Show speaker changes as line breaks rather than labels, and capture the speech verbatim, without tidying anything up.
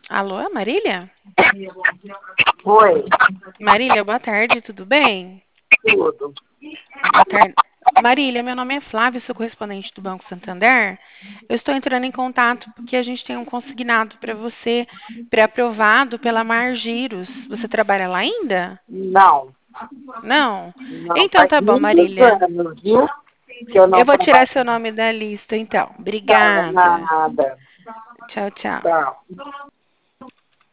Alô, Marília?
Oi,
Marília, boa tarde, tudo bem?
tudo.
Boa tarde. Marília, meu nome é Flávia, sou correspondente do Banco Santander. Eu estou entrando em contato porque a gente tem um consignado para você, pré-aprovado pela Margiros. Você trabalha lá ainda?
Não,
Não?
não,
Então
faz
tá bom,
muitos
Marília.
anos, viu? Que eu
Eu
não
vou tirar
trabalho.
seu nome da lista, então.
Tá,
Obrigada.
nada.
Tchau, tchau.
Tá.